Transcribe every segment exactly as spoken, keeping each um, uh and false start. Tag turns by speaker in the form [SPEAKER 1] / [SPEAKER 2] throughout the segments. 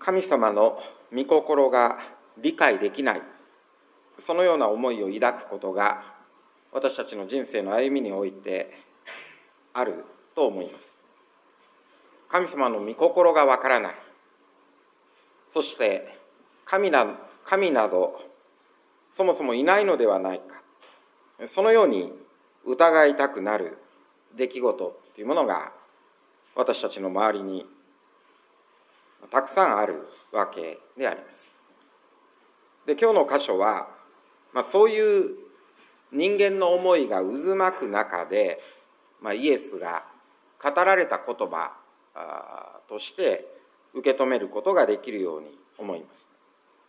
[SPEAKER 1] 神様の御心が理解できない、そのような思いを抱くことが私たちの人生の歩みにおいてあると思います。神様の御心がわからない、そして神な、神などそもそもいないのではないか、そのように疑いたくなる出来事というものが私たちの周りにたくさんあるわけであります。で、今日の箇所は、まあ、そういう人間の思いが渦巻く中で、まあ、イエスが語られた言葉として受け止めることができるように思います。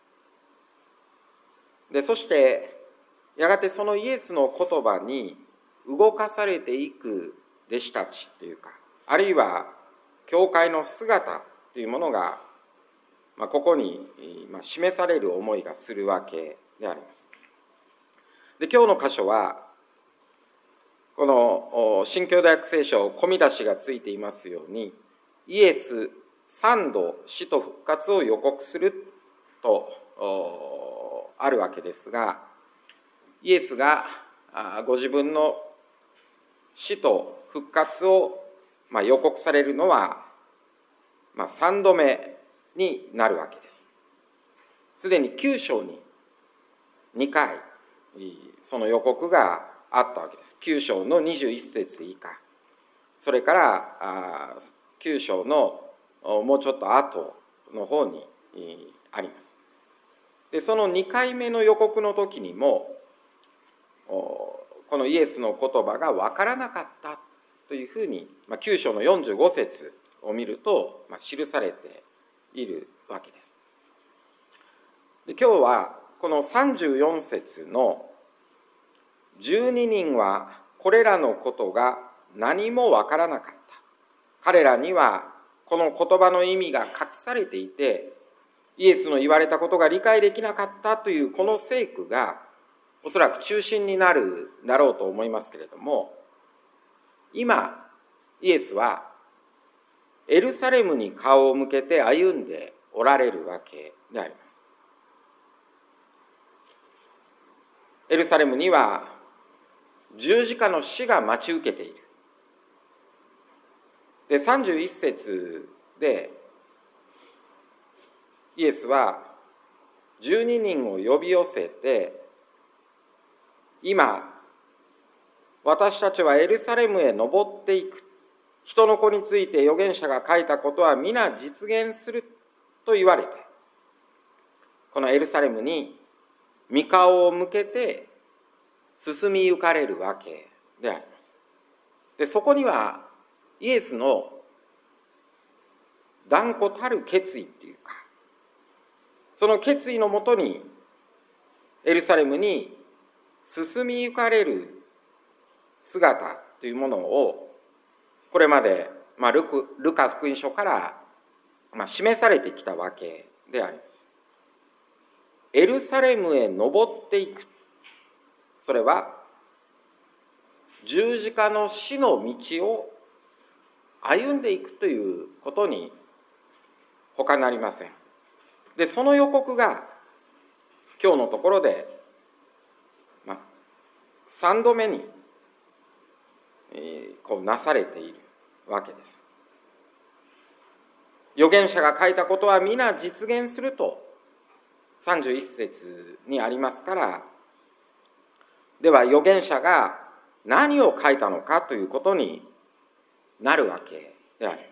[SPEAKER 1] で、そしてやがてそのイエスの言葉に動かされていく弟子たちというか、あるいは教会の姿というものが、まあ、ここに示される思いがするわけであります。で、今日の箇所はこの新共同訳聖書込み出しがついていますように、イエス三度死と復活を予告するとあるわけですが、イエスがご自分の死と復活を予告されるのは三度目になるわけです。すでにきゅう章ににかいその予告があったわけです。きゅう章のにじゅういち節以下、それからきゅう章のもうちょっと後の方にあります。で、そのにかいめの予告の時にもこのイエスの言葉が分からなかったというふうにきゅう章のよんじゅうご節を見ると記されているわけです。で、今日はこのさんじゅうよん節のじゅうににんはこれらのことが何も分からなかった、彼らにはこの言葉の意味が隠されていてイエスの言われたことが理解できなかったというこの聖句がおそらく中心になるだろうと思いますけれども、今イエスはエルサレムに顔を向けて歩んでおられるわけであります。エルサレムには十字架の死が待ち受けている。で、さんじゅういち節でイエスはじゅうににんを呼び寄せて、今私たちはエルサレムへ登っていく、人の子について預言者が書いたことは皆実現すると言われて、このエルサレムに御顔を向けて進みゆかれるわけであります。で、そこにはイエスの断固たる決意っていうか、その決意のもとにエルサレムに進みゆかれる姿というものをこれまで、まあ、ルク、ルカ福音書から、まあ、示されてきたわけであります。エルサレムへ登っていく、それは十字架の死の道を歩んでいくということに他なりません。で、その予告が今日のところで、まあ、さんどめに、えー、こうなされているわけです。預言者が書いたことは皆実現するとさんじゅういち節にありますから、では預言者が何を書いたのかということになるわけであります。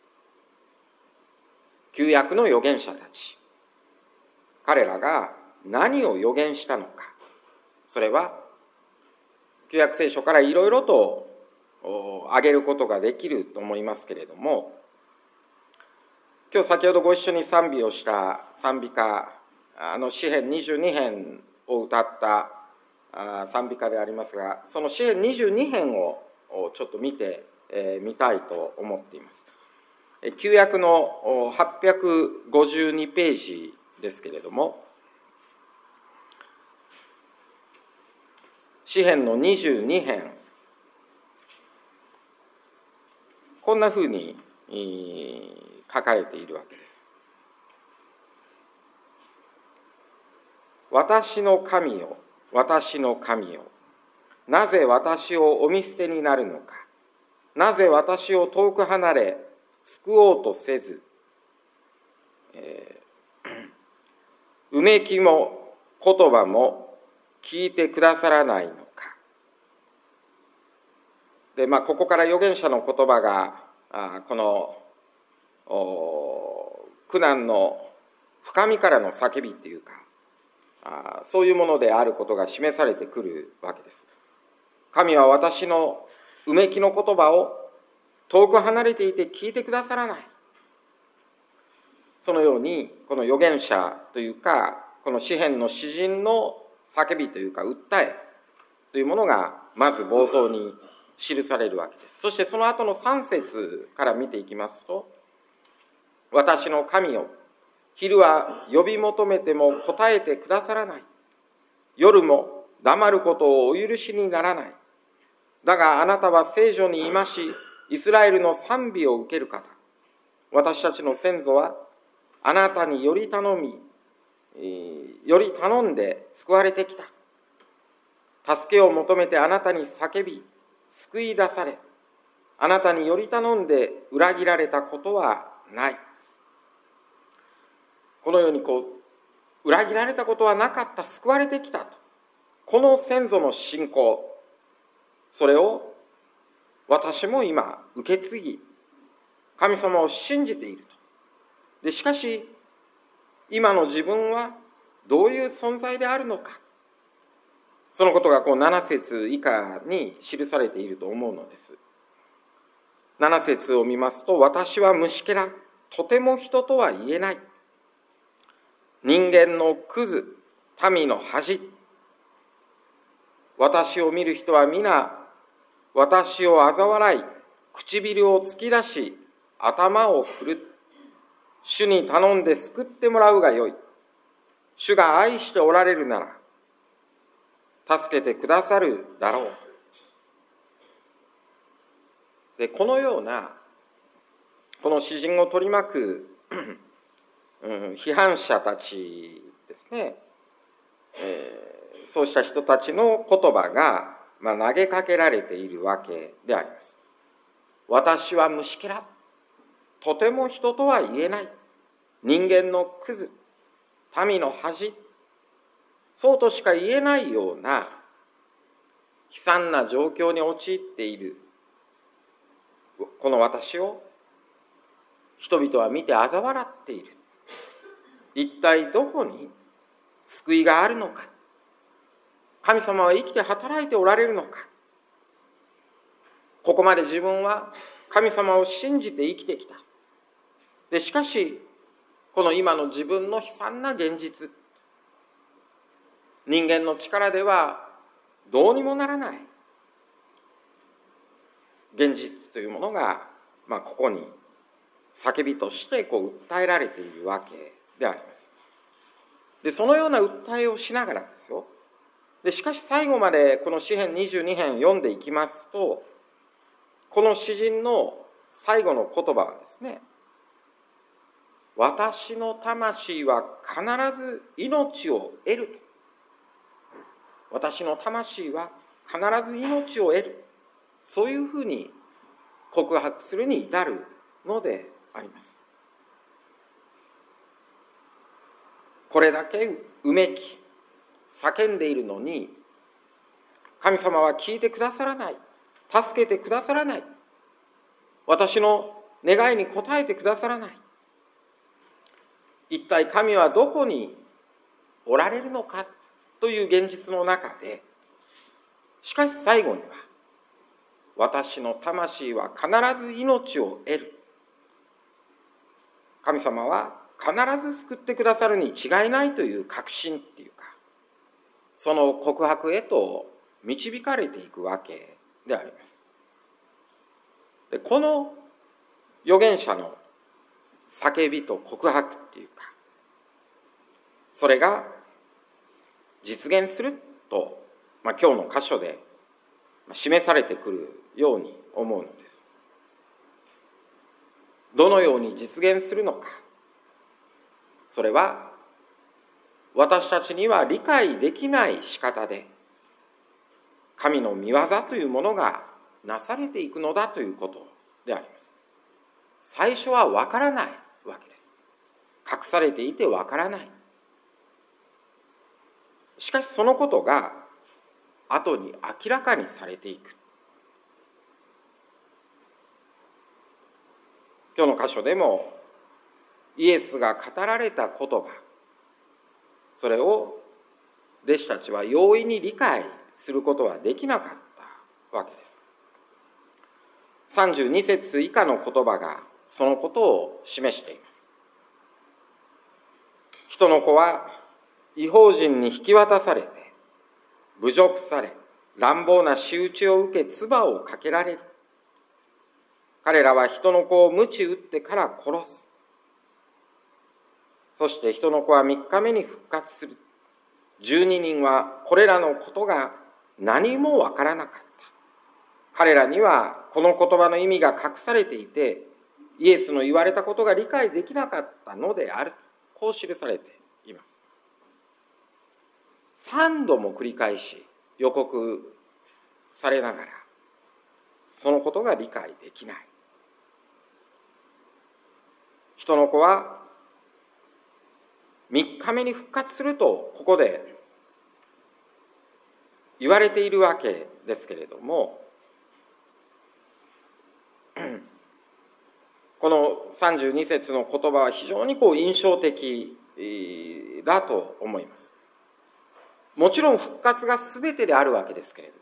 [SPEAKER 1] 旧約の預言者たち、彼らが何を預言したのか、それは旧約聖書からいろいろと挙げることができると思いますけれども、今日先ほどご一緒に賛美をした賛美歌、あの詩編にじゅうに編を歌った賛美歌でありますが、その詩編にじゅうに編をちょっと見てみたいと思っています。旧約のはっぴゃくごじゅうにページですけれども、詩編のにじゅうに編、こんなふうに書かれているわけです。 私の神よ、私の神よ、なぜ私をお見捨てになるのか。なぜ私を遠く離れ、救おうとせず、えー、うめきも言葉も聞いてくださらないのか。で、まあ、ここから預言者の言葉が、あこの苦難の深みからの叫びっていうか、あそういうものであることが示されてくるわけです。神は私のうめきの言葉を遠く離れていて聞いてくださらない。そのようにこの預言者というか、この詩篇の詩人の叫びというか訴えというものがまず冒頭に記されるわけです。そしてその後のさん節から見ていきますと、私の神よ、昼は呼び求めても答えてくださらない。夜も黙ることをお許しにならない。だがあなたは聖女にいまし、イスラエルの賛美を受ける方。私たちの先祖はあなたにより頼み、より頼んで救われてきた。助けを求めてあなたに叫び、救い出され、あなたにより頼んで裏切られたことはない。このようにこう裏切られたことはなかった、救われてきたと、この先祖の信仰、それを私も今受け継ぎ、神様を信じていると。でしかし今の自分はどういう存在であるのか、そのことがこうなな節以下に記されていると思うのです。なな節を見ますと、私は虫けら、とても人とは言えない。人間のクズ、民の恥。私を見る人は皆、私を嘲笑い、唇を突き出し、頭を振る。主に頼んで救ってもらうがよい。主が愛しておられるなら、助けてくださるだろう。で、このような、この詩人を取り巻くうん、批判者たちですね、えー、そうした人たちの言葉が、まあ、投げかけられているわけであります。私は虫けら、とても人とは言えない。人間のクズ、民の恥、そうとしか言えないような悲惨な状況に陥っているこの私を人々は見て嘲笑っている。一体どこに救いがあるのか。神様は生きて働いておられるのか。ここまで自分は神様を信じて生きてきた。でしかしこの今の自分の悲惨な現実、人間の力ではどうにもならない現実というものが、まあ、ここに叫びとしてこう訴えられているわけであります。でそのような訴えをしながらですよ。でしかし最後までこの詩編にじゅうに編読んでいきますと、この詩人の最後の言葉はですね、私の魂は必ず命を得ると。私の魂は必ず命を得る。そういうふうに告白するに至るのであります。これだけうめき叫んでいるのに、神様は聞いてくださらない、助けてくださらない、私の願いに応えてくださらない。一体神はどこにおられるのかという現実の中で、しかし最後には、私の魂は必ず命を得る。神様は必ず救ってくださるに違いないという確信っていうか、その告白へと導かれていくわけであります。でこの預言者の叫びと告白っていうか、それが実現すると、まあ、今日の箇所で示されてくるように思うのです。どのように実現するのか、それは私たちには理解できない仕方で神の御業というものがなされていくのだということであります。最初はわからないわけです。隠されていてわからない。しかしそのことが後に明らかにされていく。今日の箇所でもイエスが語られた言葉、それを弟子たちは容易に理解することはできなかったわけです。さんじゅうに節以下の言葉がそのことを示しています。人の子は異邦人に引き渡されて、侮辱され、乱暴な仕打ちを受け唾をかけられる。彼らは人の子を鞭打ってから殺す。そして人の子は三日目に復活する。十二人はこれらのことが何もわからなかった。彼らにはこの言葉の意味が隠されていて、イエスの言われたことが理解できなかったのである。こう記されています。三度も繰り返し予告されながら、そのことが理解できない。人の子は三日目に復活するとここで言われているわけですけれども、このさんじゅうに節の言葉は非常にこう印象的だと思います。もちろん復活が全てであるわけですけれども、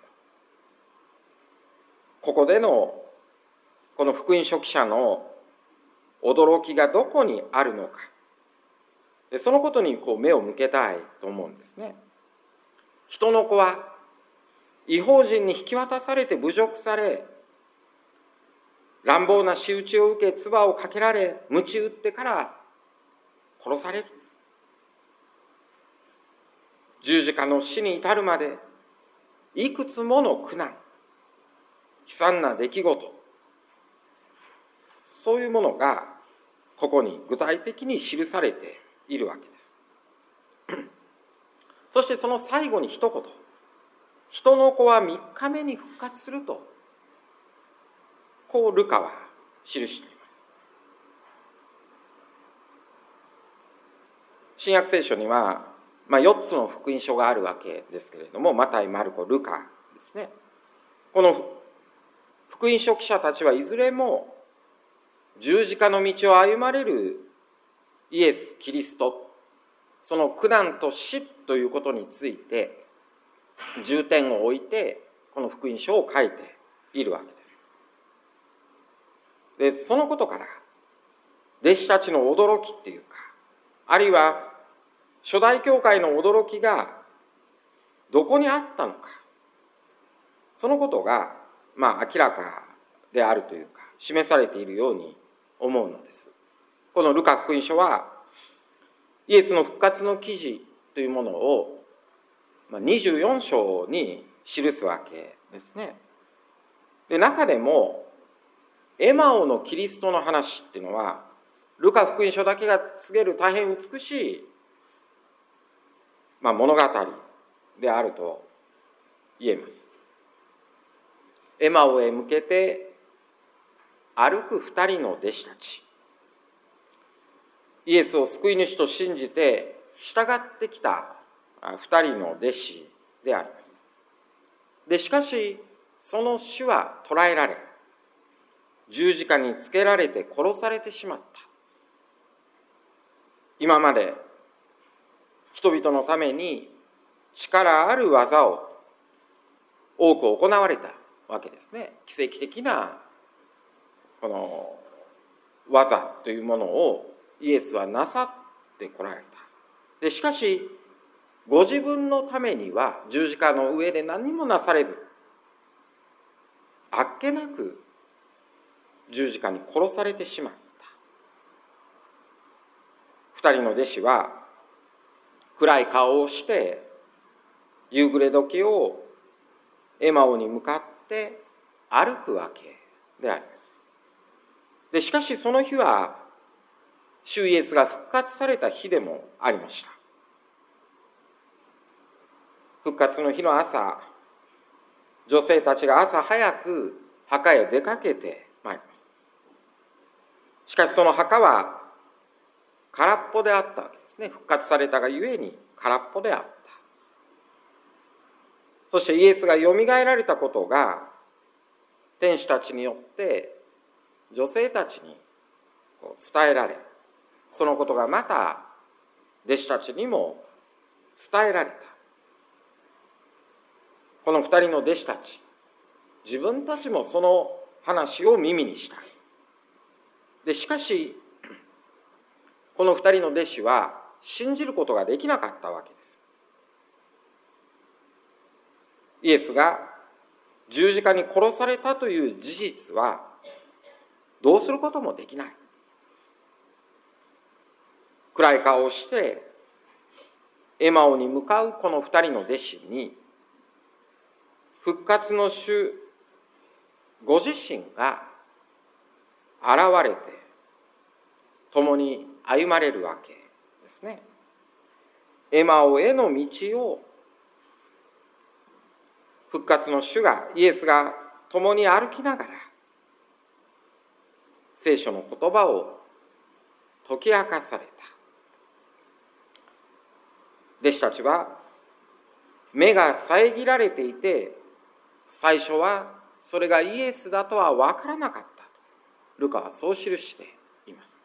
[SPEAKER 1] ここでのこの福音書記者の驚きがどこにあるのか、でそのことにこう目を向けたいと思うんですね。人の子は異邦人に引き渡されて侮辱され、乱暴な仕打ちを受け唾をかけられ、鞭打ってから殺される。十字架の死に至るまでいくつもの苦難、悲惨な出来事、そういうものがここに具体的に記されているわけです。そしてその最後に一言、人の子は三日目に復活すると、こうルカは記しています。新約聖書には、まあ、よっつの福音書があるわけですけれども、マタイ、マルコ、ルカですね。この福音書記者たちはいずれも十字架の道を歩まれるイエス・キリスト、その苦難と死ということについて重点を置いてこの福音書を書いているわけです。で、そのことから弟子たちの驚きっていうか、あるいは初代教会の驚きがどこにあったのか、そのことがまあ明らかであるというか示されているように思うのです。このルカ福音書はイエスの復活の記事というものをにじゅうよん章に記すわけですね。で、中でもエマオのキリストの話っていうのはルカ福音書だけが告げる大変美しい、まあ、物語であると言えます。エマオへ向けて歩く二人の弟子たち、イエスを救い主と信じて従ってきた二人の弟子であります。でしかしその主は捕らえられ、十字架につけられて殺されてしまった。今まで人々のために力ある技を多く行われたわけですね。奇跡的なこの技というものをイエスはなさってこられた。でしかしご自分のためには十字架の上で何もなされず、あっけなく十字架に殺されてしまった。二人の弟子は暗い顔をして夕暮れ時をエマオに向かって歩くわけであります。でしかしその日は主イエスが復活された日でもありました。 復活の日の朝、女性たちが朝早く墓へ出かけてまいります。しかしその墓は空っぽであったわけですね。復活されたがゆえに空っぽであった。そしてイエスがよみがえられたことが天使たちによって女性たちに伝えられ、そのことがまた弟子たちにも伝えられた。この二人の弟子たち、自分たちもその話を耳にした。でしかしこの二人の弟子は信じることができなかったわけです。イエスが十字架に殺されたという事実はどうすることもできない。暗い顔をしてエマオに向かうこの二人の弟子に、復活の主ご自身が現れて共に歩まれるわけですね。エマオへの道を復活の主が、イエスが共に歩きながら聖書の言葉を解き明かされた。弟子たちは目が遮られていて、最初はそれがイエスだとは分からなかったとルカはそう記しています。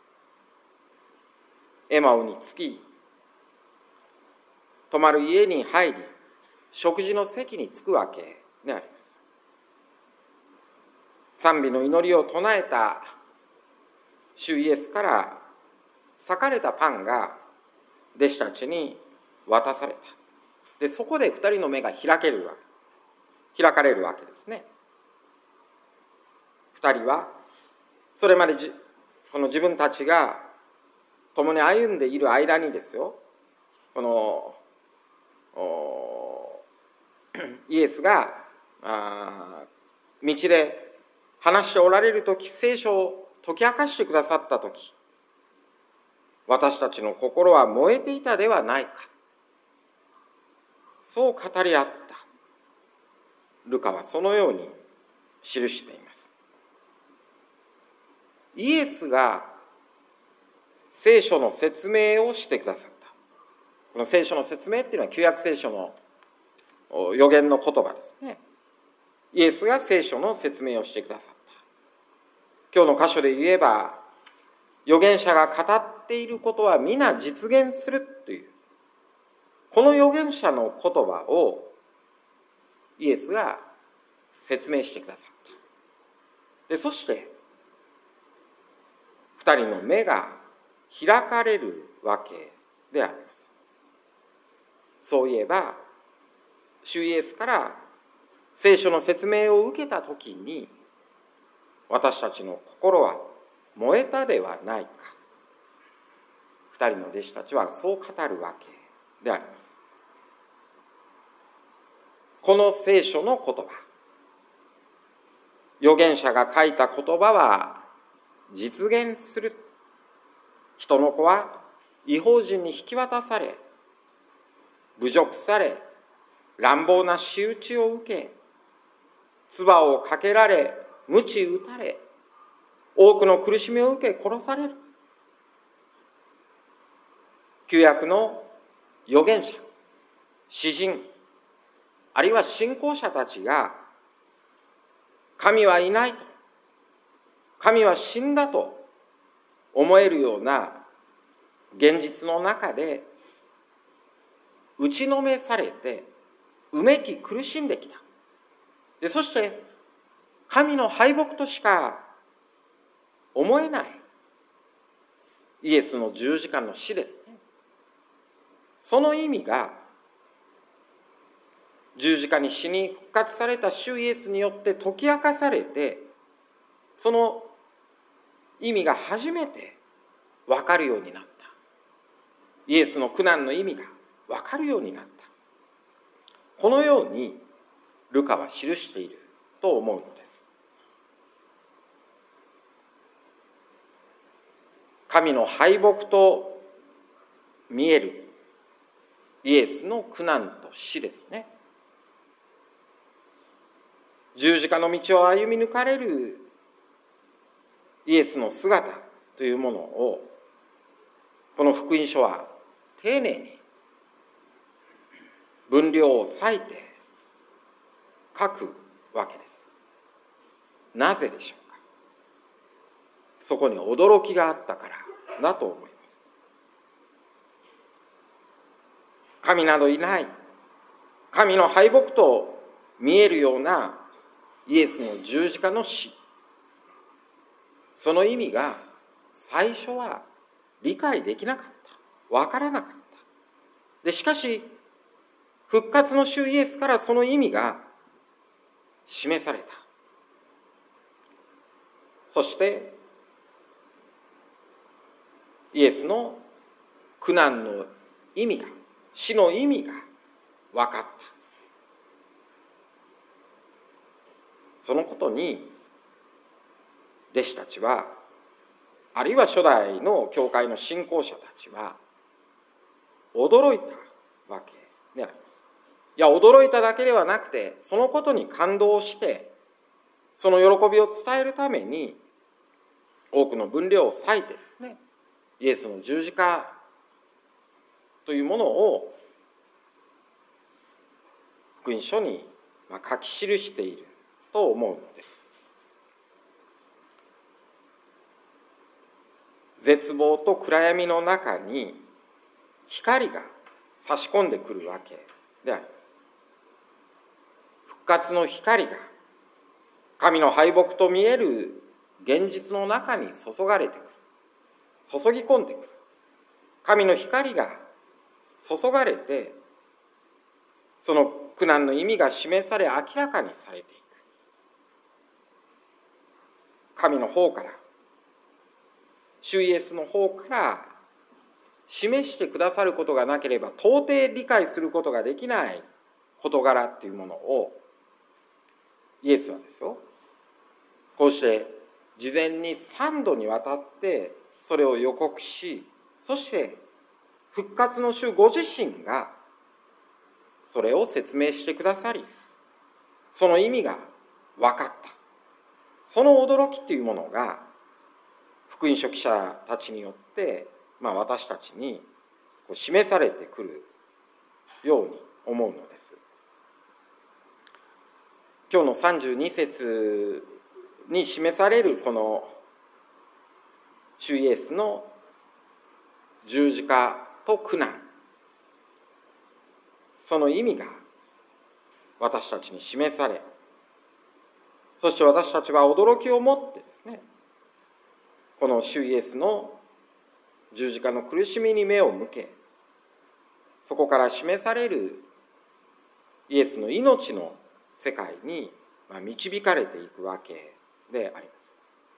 [SPEAKER 1] エマオに着き、泊まる家に入り、食事の席に着くわけであります。賛美の祈りを唱えた主イエスから裂かれたパンが弟子たちに渡された。でそこで二人の目が開けるわ開かれるわけですね。二人はそれまでじこの自分たちが共に歩んでいる間にですよ、このイエスがあ道で話しておられるとき、聖書を解き明かしてくださったとき、私たちの心は燃えていたではないか、そう語り合った。ルカはそのように記しています。イエスが聖書の説明をしてくださった。この聖書の説明っていうのは旧約聖書の預言の言葉ですね。イエスが聖書の説明をしてくださった。今日の箇所で言えば、預言者が語っていることは皆実現するという、この預言者の言葉をイエスが説明してくださった。でそして二人の目が開かれるわけであります。そういえば主イエスから聖書の説明を受けたときに、私たちの心は燃えたではないか。二人の弟子たちはそう語るわけであります。この聖書の言葉、預言者が書いた言葉は実現する。人の子は異邦人に引き渡され、侮辱され、乱暴な仕打ちを受け、唾をかけられ、鞭打たれ、多くの苦しみを受け殺される。旧約の預言者、詩人、あるいは信仰者たちが、神はいないと、神は死んだと思えるような現実の中で打ちのめされてうめき苦しんできた。でそして神の敗北としか思えないイエスの十字架の死ですね。その意味が十字架に死に復活された主イエスによって解き明かされて、その意味が初めて分かるようになった。イエスの苦難の意味が分かるようになった。このようにルカは記していると思うのです。神の敗北と見えるイエスの苦難と死ですね。十字架の道を歩み抜かれるイエスの姿というものを、この福音書は丁寧に分量を割いて書くわけです。なぜでしょうか。そこに驚きがあったからだと思います。神などいない、神の敗北と見えるようなイエスの十字架の死、その意味が最初は理解できなかった、わからなかった。でしかし復活の主イエスからその意味が示された。そしてイエスの苦難の意味が、死の意味が分かった。そのことに弟子たちは、あるいは初代の教会の信仰者たちは驚いたわけであります。いや、驚いただけではなくて、そのことに感動して、その喜びを伝えるために多くの分量を割いてですね、イエスの十字架というものを福音書に書き記していると思うのです。絶望と暗闇の中に光が差し込んでくるわけであります。復活の光が神の敗北と見える現実の中に注がれてくる、注ぎ込んでくる。神の光が注がれて、その苦難の意味が示され明らかにされていく。神の方から、主イエスの方から示してくださることがなければ到底理解することができない事柄っていうものを、イエスはですよ、こうして事前に三度にわたってそれを予告し、そして復活の主ご自身がそれを説明してくださり、その意味が分かった。その驚きというものが福音書記者たちによって、まあ、私たちに示されてくるように思うのです。今日のさんじゅうに節に示されるこの主イエスの十字架と苦難、その意味が私たちに示され、そして私たちは驚きを持ってですね、この主イエスの十字架の苦しみに目を向け、そこから示されるイエスの命の世界に導かれていくわけであります。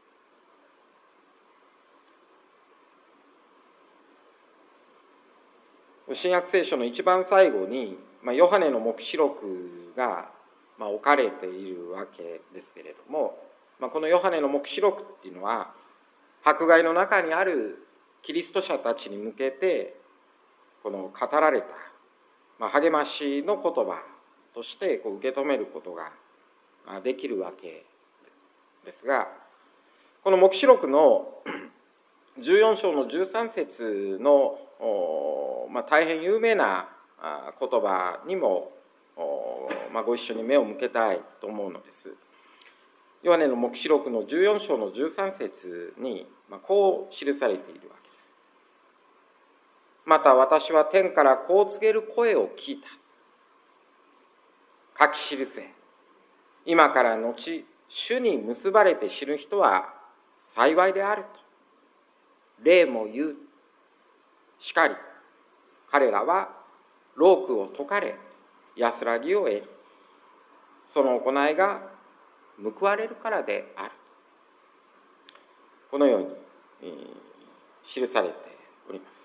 [SPEAKER 1] 新約聖書の一番最後に、まあ、ヨハネの黙示録が、まあ、置かれているわけですけれども、まあ、このヨハネの黙示録っていうのは迫害の中にあるキリスト者たちに向けてこの語られた、まあ、励ましの言葉としてこう受け止めることができるわけですが、この黙示録のじゅうよん章のじゅうさん節の、まあ、大変有名な言葉にも、まあ、ご一緒に目を向けたいと思うのです。ヨハネの黙示録のじゅうよん章のじゅうさん節に、まあ、こう記されているわけです。また私は天からこう告げる声を聞いた。書き記せ。今から後、主に結ばれて死ぬ人は幸いであると。霊も言う。しかり、彼らは労苦を解かれ、安らぎを得る。その行いが報われるからである。このように、えー、記されております。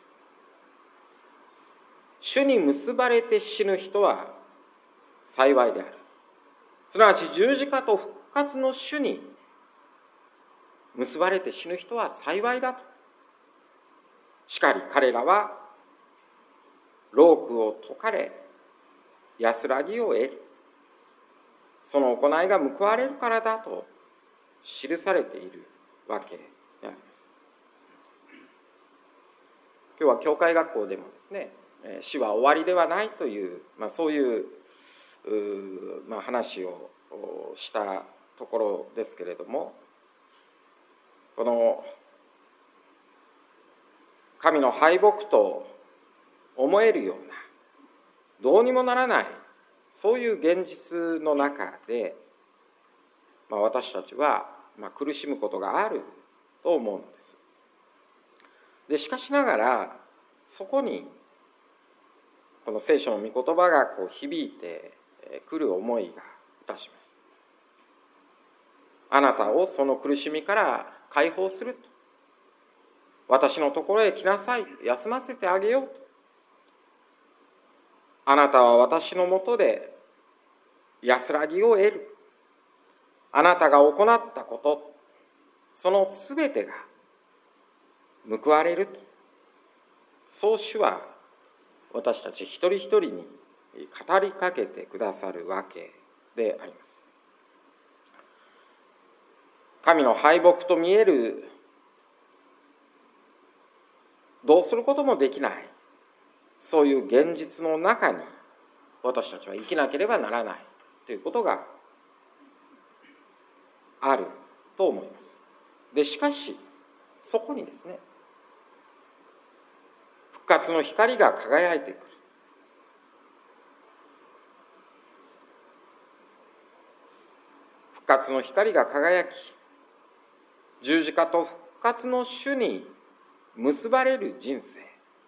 [SPEAKER 1] 主に結ばれて死ぬ人は幸いである。すなわち十字架と復活の主に結ばれて死ぬ人は幸いだと。しかり彼らは労苦を解かれ安らぎを得る、その行いが報われるからだと記されているわけであります。今日は教会学校でもですね、死は終わりではないという、まあ、そういう、う、まあ、話をしたところですけれども、この神の敗北と思えるようなどうにもならないそういう現実の中で、まあ、私たちはまあ苦しむことがあると思うのです。でしかしながらそこにこの聖書の御言葉がこう響いてくる思いがいたします。あなたをその苦しみから解放すると、私のところへ来なさい、休ませてあげようと、あなたは私のもとで安らぎを得る、あなたが行ったこと、そのすべてが報われると、そう主は私たち一人一人に語りかけてくださるわけであります。神の敗北と見える、どうすることもできない、そういう現実の中に私たちは生きなければならないということがあると思います。でしかしそこにですね、復活の光が輝いてくる。復活の光が輝き、十字架と復活の主に結ばれる人生、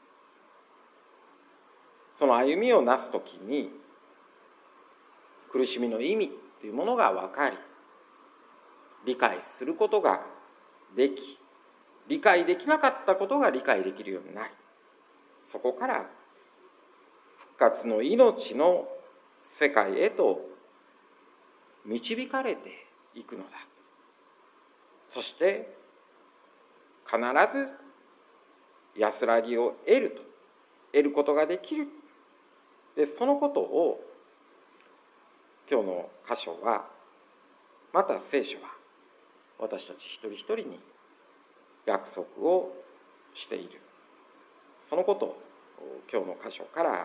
[SPEAKER 1] その歩みをなすときに苦しみの意味というものが分かり、理解することができ、理解できなかったことが理解できるようになり、そこから復活の命の世界へと導かれていくのだ。そして必ず安らぎを得ると、得ることができる。でそのことを今日の箇所は、また聖書は私たち一人一人に約束をしている。そのことを今日の箇所から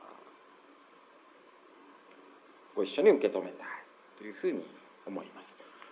[SPEAKER 1] ご一緒に受け止めたいというふうに思います。